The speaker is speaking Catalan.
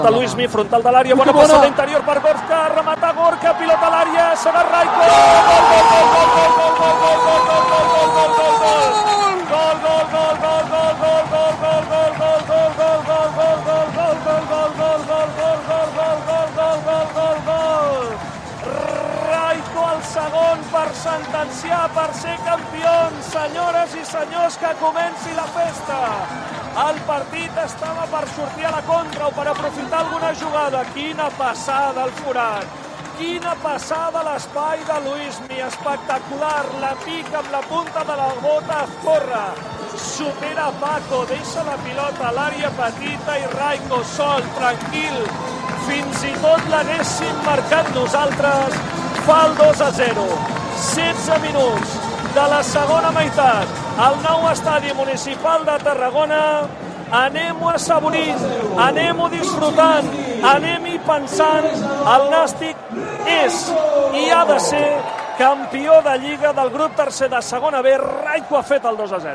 Luismi, frontal de l'àrea, bona passada interior per Gorka, remata Gorka, pilota a l'àrea, serà Raiko, Raiko el segon per sentenciar, per ser campions. Senyores i senyors, que comenci la festa. El partit estava per sortir a la contra o per aprofitar alguna jugada. Quina passada al forat. Quina passada a l'espai de Luismi. Espectacular. La pica amb la punta de la bota. Corre. Supera Paco. Deixa la pilota a l'àrea petita i Raiko sol, tranquil. Fins i tot l'haguéssim marcat nosaltres. Fa el 2-0. 16 minuts de la segona meitat. Al nou estadi municipal de Tarragona. Anem-ho assaborint, anem-ho disfrutant, anem-hi pensant. El Nàstic és i ha de ser campió de Lliga del grup tercer de segona B. Raiko ha fet el 2-0.